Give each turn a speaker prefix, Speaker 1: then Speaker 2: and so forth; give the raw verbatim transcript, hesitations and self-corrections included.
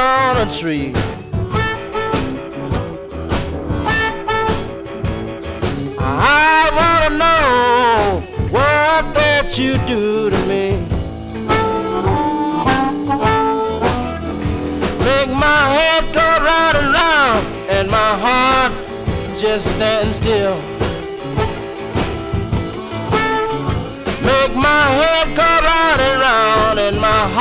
Speaker 1: on a tree. I wanna know what that you do to me. Make my head go round and round and my heart just stand still. Make my head go round and round and my heart